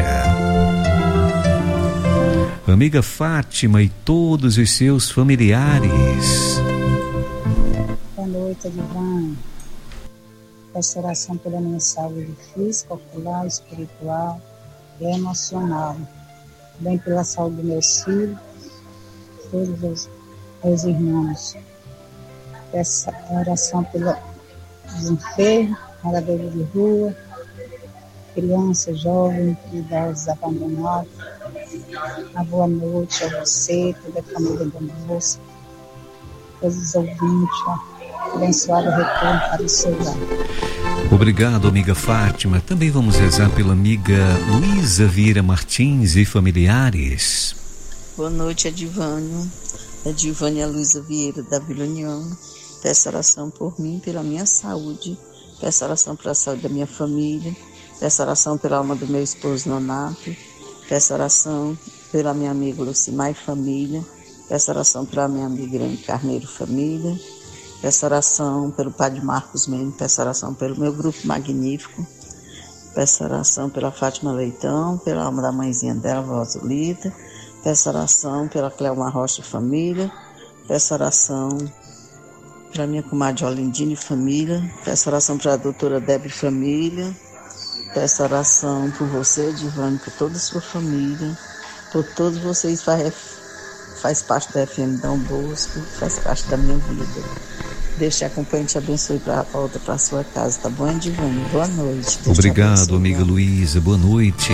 Amiga Fátima e todos os seus familiares. Boa noite, Divã. Peço oração pela minha saúde física, ocular, espiritual e emocional. Bem pela saúde dos meus filhos, todos os meus irmãos. Peço oração pelos enfermos, moradores de rua, crianças, jovens, idosos abandonados. Uma boa noite a você, toda a família do Moço, todos os ouvintes. Abençoado retorno para o seu lar. Obrigado, amiga Fátima. Também vamos rezar pela amiga Luísa Vieira Martins e familiares. Boa noite, Edivânio. Edivânia Luísa Vieira, da Vila União. Peço oração por mim, pela minha saúde. Peço oração pela saúde da minha família. Peço oração pela alma do meu esposo Nonato. Peço oração pela minha amiga Lucimar e família. Peço oração pela minha amiga Irene Carneiro família. Peço oração pelo Padre Marcos Mendes, peço oração pelo meu grupo magnífico, peço oração pela Fátima Leitão, pela alma da mãezinha dela, vó Zulita, peço oração pela Cleomar Rocha e família, peço oração pela minha comadre Olindina e família, peço oração pela doutora Debbie e família, peço oração por você, Divane, por toda a sua família, por todos vocês faz, faz parte da F M Dom Bosco, faz parte da minha vida. Deus te acompanhe e te abençoe para a volta para sua casa, tá bom, Edivânio? Boa noite. Deus Obrigado, amiga Luísa. Boa noite.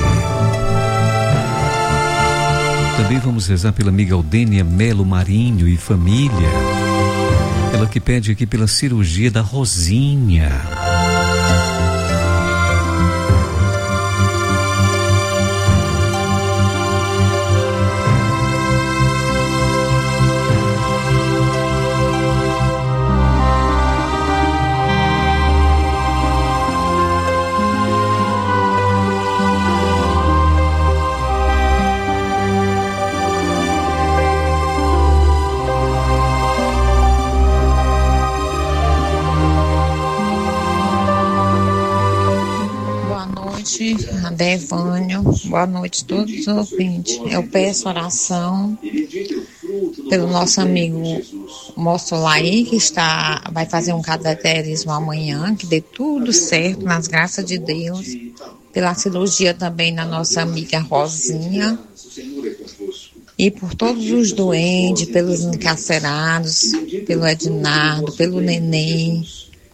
Também vamos rezar pela amiga Aldênia Melo Marinho e família. Ela que pede aqui pela cirurgia da Rosinha. Devânio, boa noite a todos os ouvintes. Eu peço oração pelo nosso amigo Moço Laí, que está, vai fazer um cateterismo amanhã, que dê tudo certo, nas graças de Deus. Pela cirurgia também da nossa amiga Rosinha. E por todos os doentes, pelos encarcerados, pelo Ednardo, pelo neném.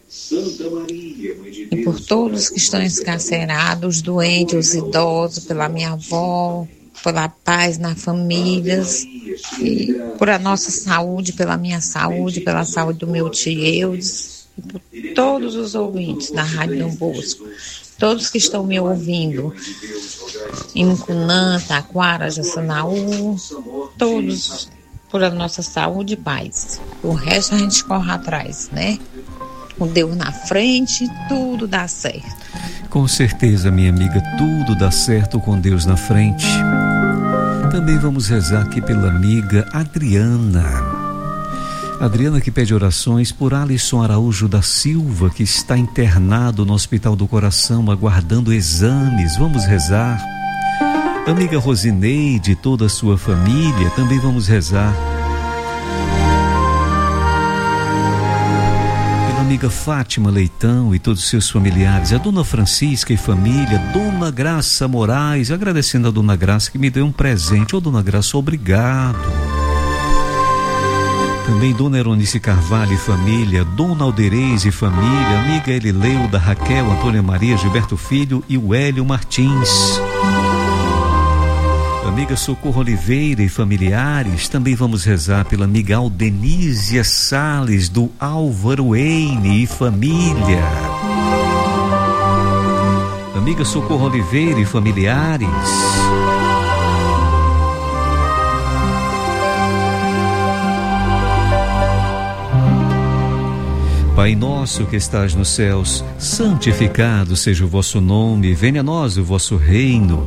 E por todos que estão encarcerados, os doentes, os idosos, pela minha avó, pela paz nas famílias, e por a nossa saúde, pela minha saúde, pela saúde do meu tio Eudes, e por todos os ouvintes da Rádio Dom Bosco, todos que estão me ouvindo, em Mucunã, Taquara, Jaçanaú, todos por a nossa saúde e paz. O resto a gente corre atrás, né? Com Deus na frente, tudo dá certo. Com certeza, minha amiga, tudo dá certo com Deus na frente. Também vamos rezar aqui pela amiga Adriana. Adriana que pede orações por Alisson Araújo da Silva, que está internado no Hospital do Coração, aguardando exames. Vamos rezar. Amiga Rosineide e toda a sua família, também vamos rezar. Amiga Fátima Leitão e todos os seus familiares, a Dona Francisca e família, Dona Graça Moraes, agradecendo a Dona Graça que me deu um presente. Ô Dona Graça, obrigado. Também Dona Eronice Carvalho e família, Dona Alderez e família, amiga Elileuda, Raquel, Antônia Maria, Gilberto Filho e o Hélio Martins. Amiga Socorro Oliveira e familiares, também vamos rezar pela amiga Aldenísia Salles do Álvaro Eine e família. Amiga Socorro Oliveira e familiares. Pai nosso que estás nos céus, santificado seja o vosso nome, venha a nós o vosso reino.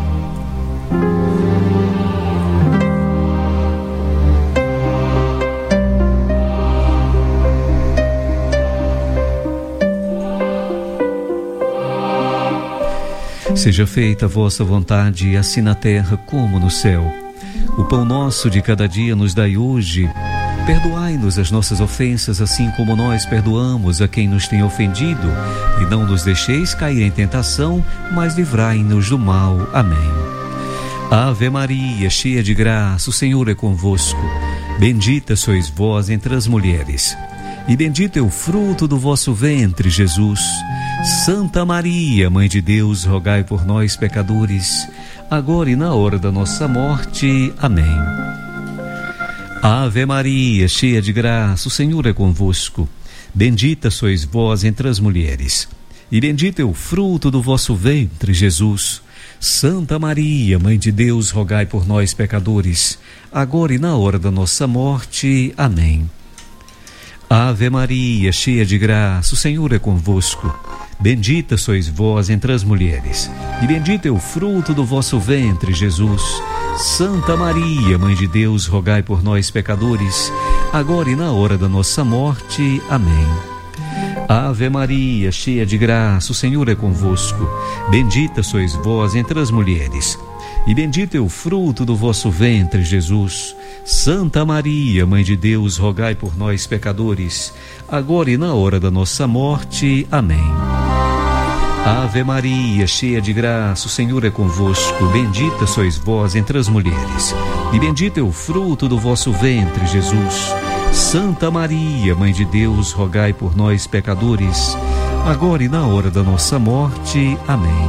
Seja feita a vossa vontade, assim na terra como no céu. O pão nosso de cada dia nos dai hoje. Perdoai-nos as nossas ofensas, assim como nós perdoamos a quem nos tem ofendido. E não nos deixeis cair em tentação, mas livrai-nos do mal. Amém. Ave Maria, cheia de graça, o Senhor é convosco. Bendita sois vós entre as mulheres, e bendito é o fruto do vosso ventre, Jesus. Santa Maria, Mãe de Deus, rogai por nós, pecadores, agora e na hora da nossa morte. Amém. Ave Maria, cheia de graça, o Senhor é convosco. Bendita sois vós entre as mulheres, e bendito é o fruto do vosso ventre, Jesus. Santa Maria, Mãe de Deus, rogai por nós, pecadores, agora e na hora da nossa morte. Amém. Ave Maria, cheia de graça, o Senhor é convosco. Bendita sois vós entre as mulheres, e bendito é o fruto do vosso ventre, Jesus. Santa Maria, Mãe de Deus, rogai por nós, pecadores, agora e na hora da nossa morte. Amém. Ave Maria, cheia de graça, o Senhor é convosco. Bendita sois vós entre as mulheres, e bendito é o fruto do vosso ventre, Jesus. Santa Maria, Mãe de Deus, rogai por nós, pecadores, agora e na hora da nossa morte. Amém. Ave Maria, cheia de graça, o Senhor é convosco. Bendita sois vós entre as mulheres, e bendito é o fruto do vosso ventre, Jesus. Santa Maria, Mãe de Deus, rogai por nós, pecadores, agora e na hora da nossa morte. Amém.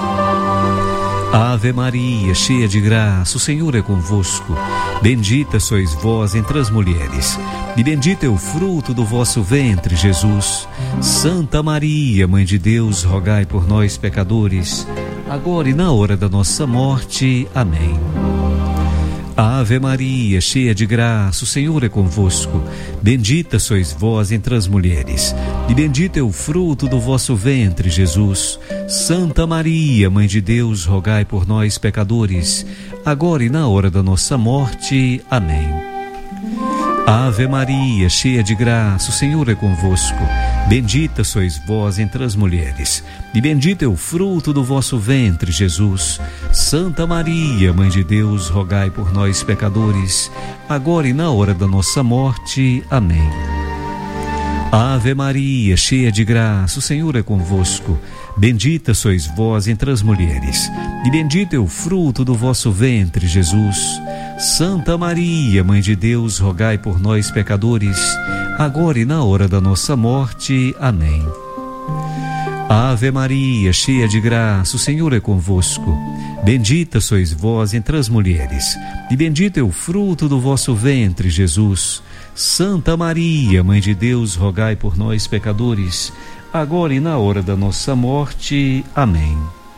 Ave Maria, cheia de graça, o Senhor é convosco. Bendita sois vós entre as mulheres, e bendito é o fruto do vosso ventre, Jesus. Santa Maria, Mãe de Deus, rogai por nós, pecadores, agora e na hora da nossa morte. Amém. Ave Maria, cheia de graça, o Senhor é convosco. Bendita sois vós entre as mulheres, e bendito é o fruto do vosso ventre, Jesus. Santa Maria, Mãe de Deus, rogai por nós, pecadores, agora e na hora da nossa morte. Amém. Ave Maria, cheia de graça, o Senhor é convosco. Bendita sois vós entre as mulheres, e bendito é o fruto do vosso ventre, Jesus. Santa Maria, Mãe de Deus, rogai por nós, pecadores, agora e na hora da nossa morte. Amém. Ave Maria, cheia de graça, o Senhor é convosco. Bendita sois vós entre as mulheres, e bendito é o fruto do vosso ventre, Jesus. Santa Maria, Mãe de Deus, rogai por nós, pecadores, agora e na hora da nossa morte. Amém. Ave Maria, cheia de graça, o Senhor é convosco. Bendita sois vós entre as mulheres, e bendito é o fruto do vosso ventre, Jesus. Santa Maria, Mãe de Deus, rogai por nós, pecadores, agora e na hora da nossa morte. Amém.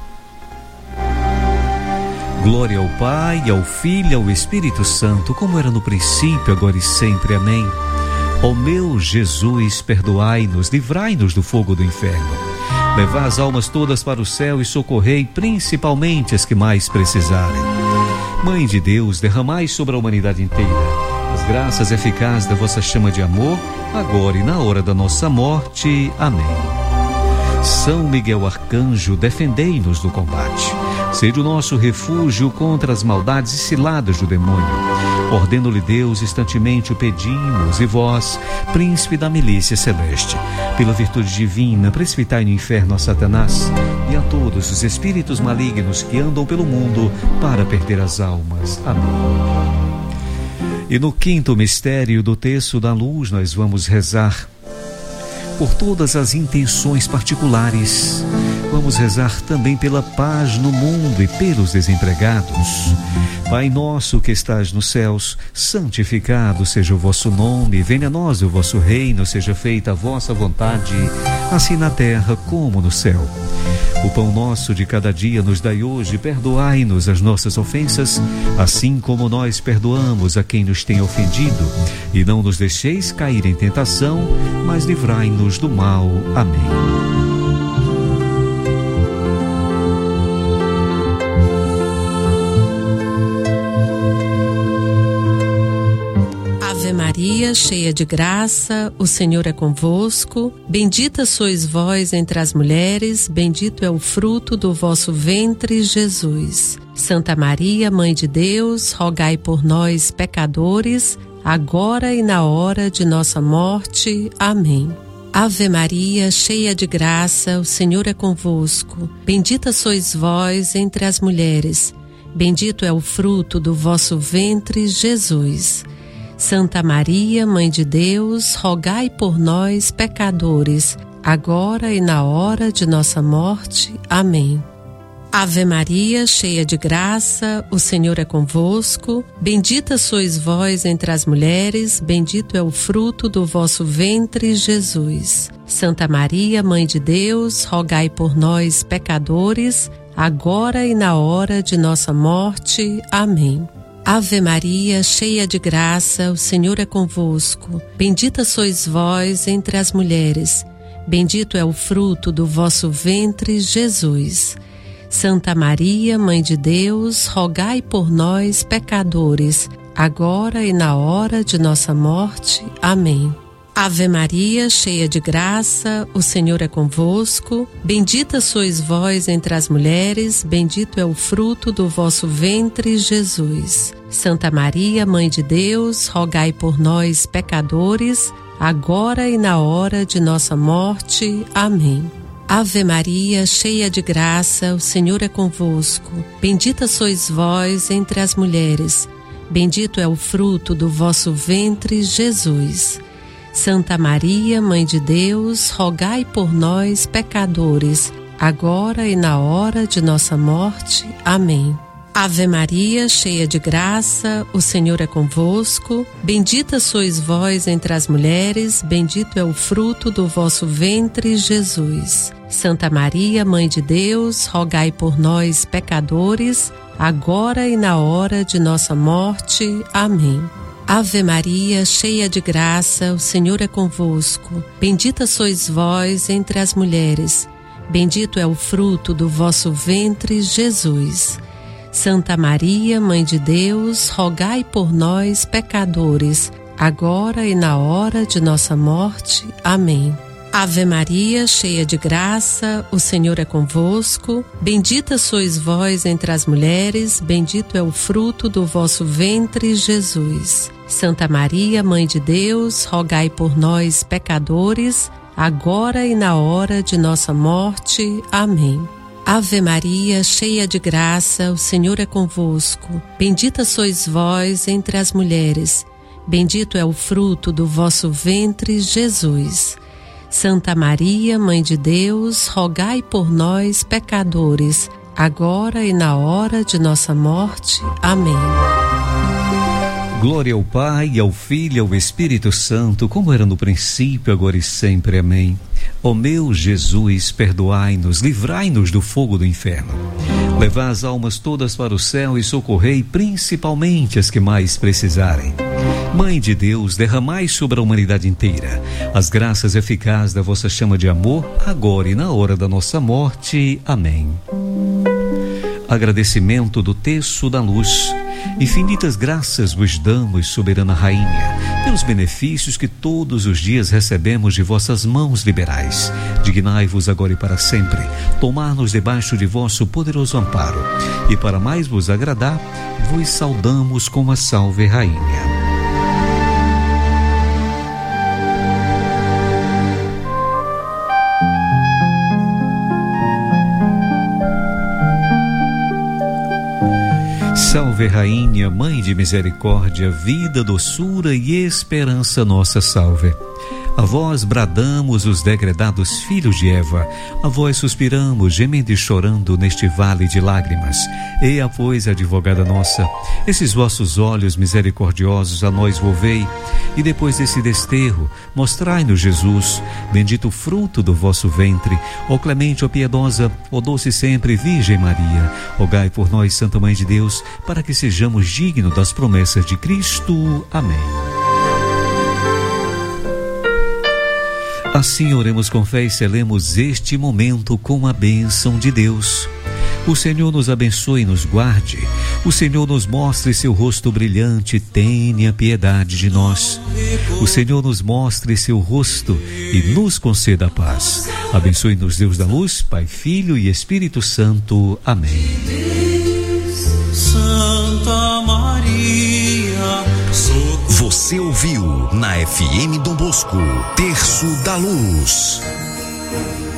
Glória ao Pai, ao Filho e ao Espírito Santo, como era no princípio, agora e sempre. Amém. Ó meu Jesus, perdoai-nos, livrai-nos do fogo do inferno. Levai as almas todas para o céu e socorrei principalmente as que mais precisarem. Mãe de Deus, derramai sobre a humanidade inteira as graças eficazes da vossa chama de amor, agora e na hora da nossa morte. Amém. São Miguel Arcanjo, defendei-nos do combate. Sede o nosso refúgio contra as maldades e ciladas do demônio. Ordeno-lhe Deus, instantemente o pedimos, e vós, príncipe da milícia celeste, pela virtude divina, precipitai no inferno a Satanás e a todos os espíritos malignos que andam pelo mundo para perder as almas. Amém. E no quinto mistério do Terço da Luz, nós vamos rezar por todas as intenções particulares. Vamos rezar também pela paz no mundo e pelos desempregados. Pai nosso que estás nos céus, santificado seja o vosso nome, venha a nós o vosso reino, seja feita a vossa vontade, assim na terra como no céu. O pão nosso de cada dia nos dai hoje, perdoai-nos as nossas ofensas, assim como nós perdoamos a quem nos tem ofendido, e não nos deixeis cair em tentação, mas livrai-nos do mal. Amém. Ave Maria, cheia de graça, o Senhor é convosco. Bendita sois vós entre as mulheres, bendito é o fruto do vosso ventre, Jesus. Santa Maria, Mãe de Deus, rogai por nós, pecadores, agora e na hora de nossa morte. Amém. Ave Maria, cheia de graça, o Senhor é convosco. Bendita sois vós entre as mulheres, bendito é o fruto do vosso ventre, Jesus. Santa Maria, Mãe de Deus, rogai por nós, pecadores, agora e na hora de nossa morte. Amém. Ave Maria, cheia de graça, o Senhor é convosco. Bendita sois vós entre as mulheres, bendito é o fruto do vosso ventre, Jesus. Santa Maria, Mãe de Deus, rogai por nós, pecadores, agora e na hora de nossa morte. Amém. Ave Maria, cheia de graça, o Senhor é convosco. Bendita sois vós entre as mulheres, bendito é o fruto do vosso ventre, Jesus. Santa Maria, Mãe de Deus, rogai por nós, pecadores, agora e na hora de nossa morte. Amém. Ave Maria, cheia de graça, o Senhor é convosco. Bendita sois vós entre as mulheres, bendito é o fruto do vosso ventre, Jesus. Santa Maria, Mãe de Deus, rogai por nós, pecadores, agora e na hora de nossa morte. Amém. Ave Maria, cheia de graça, o Senhor é convosco. Bendita sois vós entre as mulheres, bendito é o fruto do vosso ventre, Jesus. Santa Maria, Mãe de Deus, rogai por nós, pecadores, agora e na hora de nossa morte. Amém. Ave Maria, cheia de graça, o Senhor é convosco. Bendita sois vós entre as mulheres, bendito é o fruto do vosso ventre, Jesus. Santa Maria, Mãe de Deus, rogai por nós, pecadores, agora e na hora de nossa morte. Amém. Ave Maria, cheia de graça, o Senhor é convosco. Bendita sois vós entre as mulheres, bendito é o fruto do vosso ventre, Jesus. Santa Maria, Mãe de Deus, rogai por nós, pecadores, agora e na hora de nossa morte. Amém. Ave Maria, cheia de graça, o Senhor é convosco. Bendita sois vós entre as mulheres, bendito é o fruto do vosso ventre, Jesus. Santa Maria, Mãe de Deus, rogai por nós, pecadores, agora e na hora de nossa morte. Amém. Ave Maria, cheia de graça, o Senhor é convosco. Bendita sois vós entre as mulheres, bendito é o fruto do vosso ventre, Jesus. Santa Maria, Mãe de Deus, rogai por nós, pecadores, agora e na hora de nossa morte. Amém. Glória ao Pai, ao Filho e ao Espírito Santo, como era no princípio, agora e sempre. Amém. Ó meu Jesus, perdoai-nos, livrai-nos do fogo do inferno. Levai as almas todas para o céu e socorrei principalmente as que mais precisarem. Mãe de Deus, derramai sobre a humanidade inteira as graças eficazes da vossa chama de amor, agora e na hora da nossa morte. Amém. Agradecimento do Terço da Luz. Infinitas graças vos damos, soberana Rainha, pelos benefícios que todos os dias recebemos de vossas mãos liberais. Dignai-vos agora e para sempre tomar-nos debaixo de vosso poderoso amparo, e para mais vos agradar, vos saudamos com a Salve Rainha. Salve Rainha, Mãe de Misericórdia, vida, doçura e esperança nossa, salve. A vós bradamos os degredados filhos de Eva, a vós suspiramos, gemendo e chorando neste vale de lágrimas. Eia, pois, advogada nossa, esses vossos olhos misericordiosos a nós volvei, e depois desse desterro, mostrai-nos Jesus, bendito o fruto do vosso ventre. Ó clemente, ó piedosa, ó doce sempre Virgem Maria, rogai por nós, Santa Mãe de Deus, para que sejamos dignos das promessas de Cristo. Amém. Assim oremos com fé e selemos este momento com a bênção de Deus. O Senhor nos abençoe e nos guarde. O Senhor nos mostre seu rosto brilhante, tenha piedade de nós. O Senhor nos mostre seu rosto e nos conceda a paz. Abençoe-nos Deus da luz, Pai, Filho e Espírito Santo. Amém. Santa Maria, você ouviu na F M Dom Bosco, Terço da Luz.